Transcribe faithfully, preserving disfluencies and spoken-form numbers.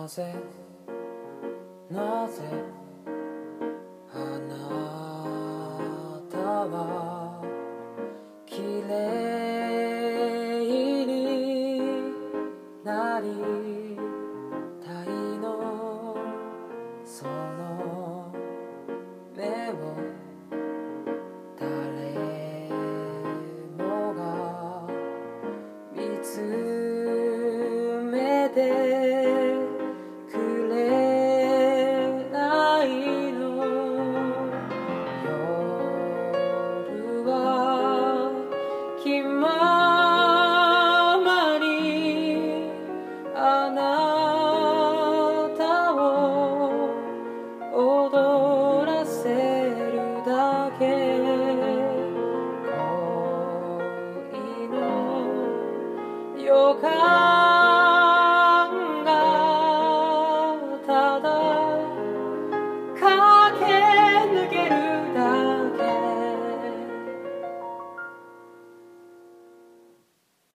なぜなぜあなたは綺麗になりたいの。その目を誰もが見つめてくれないの。夜は気ままにあなたを踊らせるだけ。恋の予感